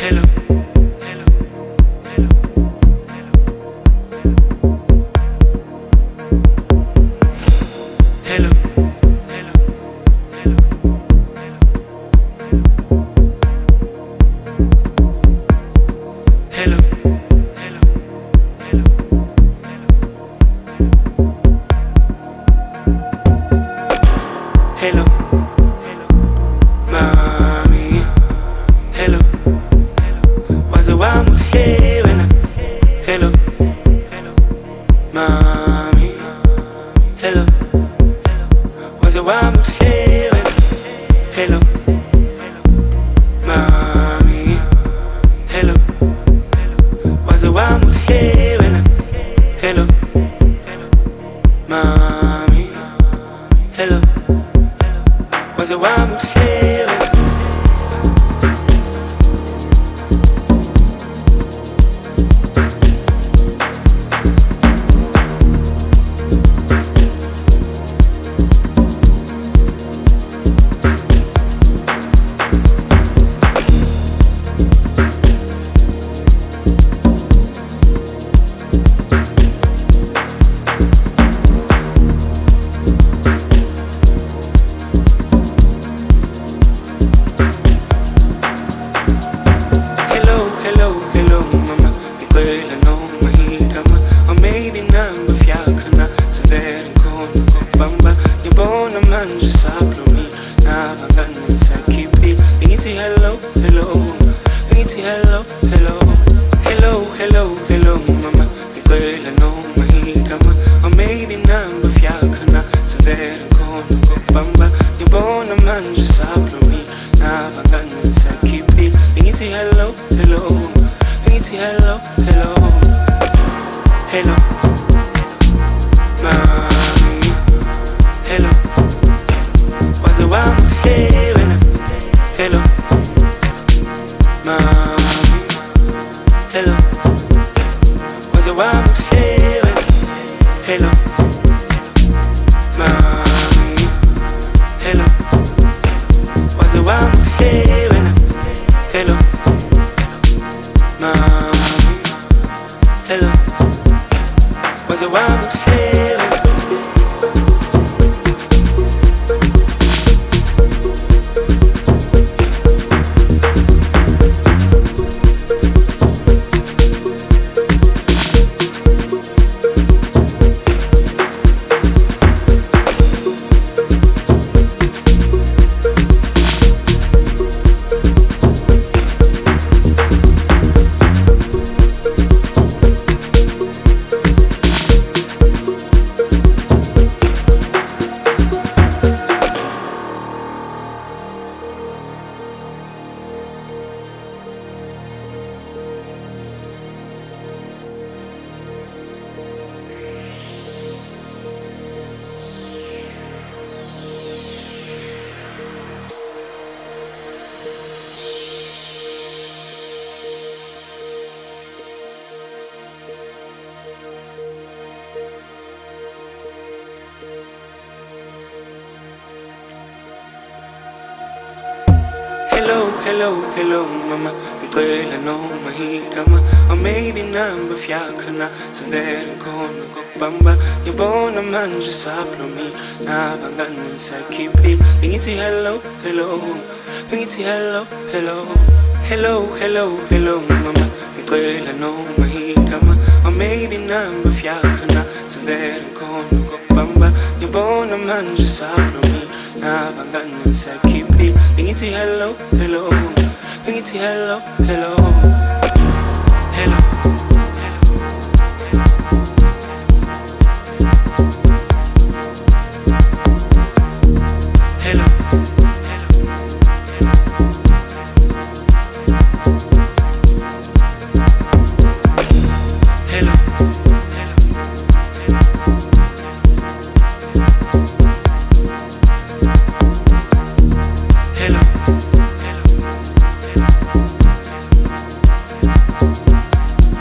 hello, hello, hello, hello, hello, hello, hello, hello, hello, hello, hello, mami, hello, wazo wa mushewe hello, hello, mami, hello, wazo wa mushewe hello, hello, mami, hello, wazo wa mushewe hello, hello, mami, hello, wazo wa mushewe. Hello, hello, mama, ngicela noma yikama or maybe namba fyakana sivele ngikhona ukubamba ngibona manje saplumi nabangani ngisakhiphi ngithi hello, hello, ngithi hello, hello, hello, hello, hello, mama, ngicela noma yikama or maybe namba fyakana sivele ngikhona ukubamba ngibona manje saplumi nabangani ngisakhiphi ngithi hello, hello, ngithi hello, hello, hello, mami, hello, wazo wa mushewe hello, mami, hello, wazo wa mushewe hello, mami, hello, wazo wa mushewe hello, mami, hello, wazo wa mushewe. Hello, hello, hello, mama, ngicela noma yikama or maybe namba fyakana sivele ngikhona ukubamba ngibona manje saplumi nabangani ngisakhiphi ngithi hello, hello, ngithi hello, hello, hello, hello, hello, mama, ngicela noma yikama or maybe namba fyakana sivele ngikhona ukubamba ngibona manje saplumi nabangani ngisakhiphi ngithi hello, hello, ngithi hello, hello, hello, hello, hello, hello, hello,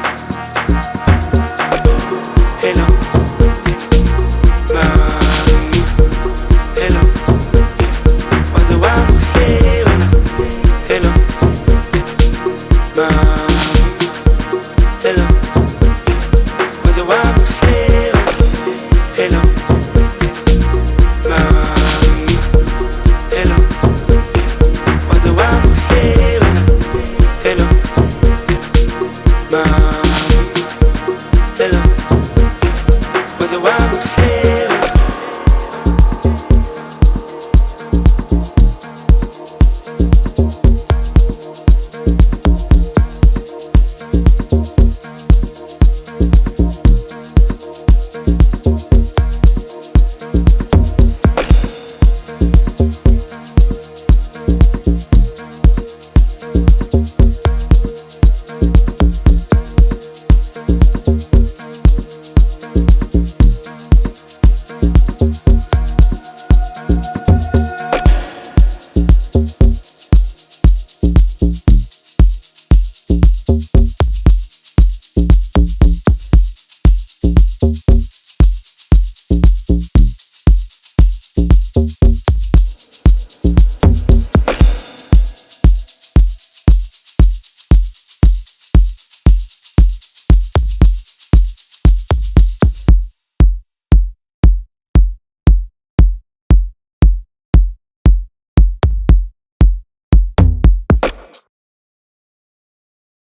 mama.